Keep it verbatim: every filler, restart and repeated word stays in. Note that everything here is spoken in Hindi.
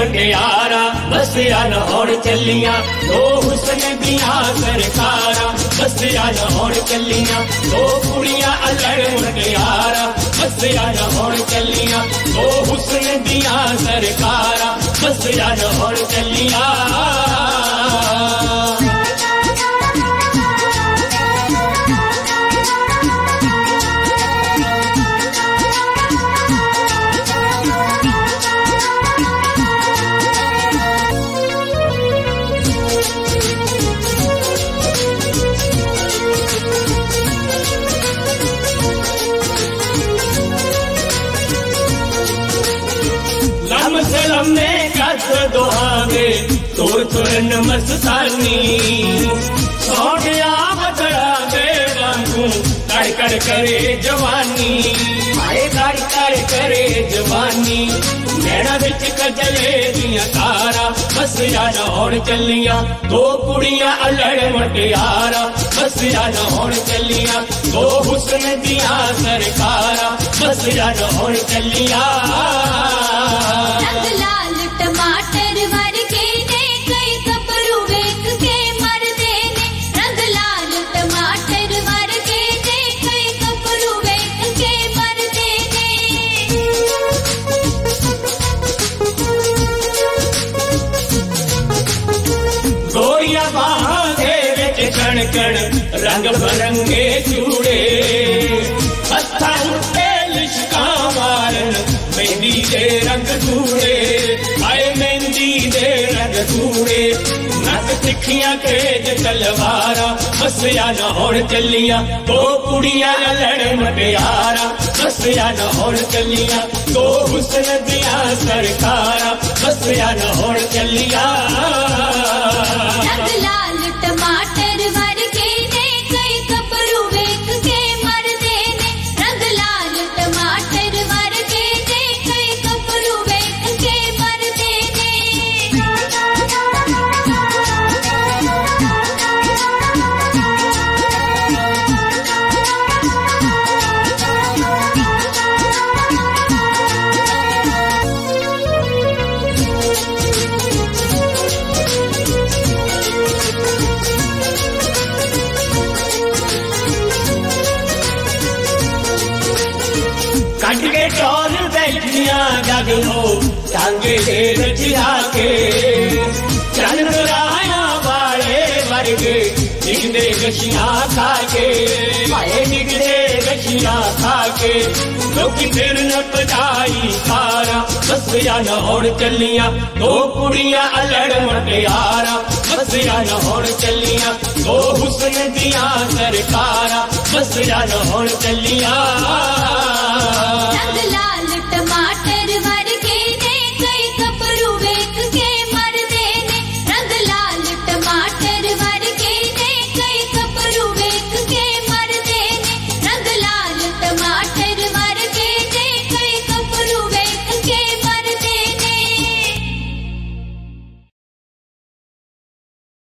मटियारा बसिया नहौड़ चलिया दो हुसन दिया सरकारा बसिया नहौड़ चलिया दो कुड़िया अलड़ मटियारा बसिया नहौड़ चलिया दो हुसन दिया सरकारा बसिया नहौड़ चलिया लम्बे कस दोहागे तोर तुरन मस्तानी सोनिया बदला दे वांगू कड़ कड़ करे जवानी आए कड़ कड़ करे जवानी नैना बिच कजले दिया तारा बसिया नहौड़ चलिया दो कुड़िया अलड़ मटियारा बसिया नहौड़ चलिया दो हुसन दिया सरकारा बसिया नहौड़ चलिया लाल टमाटर वर्गे ने कई कपड़ू वेख के मर देने रंग लाल टमाटर वर्गे ने कई कपड़ू वेख के मर देने गोरिया बांधे विच कण कण रंग बरंगे चूड़े हत्था उत्ते लिशका मारन मेहंदी दे रंग धूड़े आए मेहंदी दे रंग धूड़े नक तिखियां तेज तलवारा बसिया नहौड़ चलिया दो कुड़िया लड़ मटियारा बसिया नहौड़ चलिया दो हुसन दिया सरकारा बसिया नहौड़ चलिया रंग लाल टमाटर वर्गे ने कई कपड़ू वेख के मर देने रंग लाल टमाटर वर्गे ने कई कपड़ू वेख के मर देने कट के टोल बैठिया जग हो टांगे दे रचिया के चंद राया वाले वर्गे निगदे गशिया खा के पाए निगदे गशिया खा के लोग फिर न पटाई खारा बसिया नहौड़ चलिया दो कुड़िया अलड़ मटियारा बसिया नहौड़ चलिया दो हुसन दिया सरकारा बसिया नहौड़ चलिया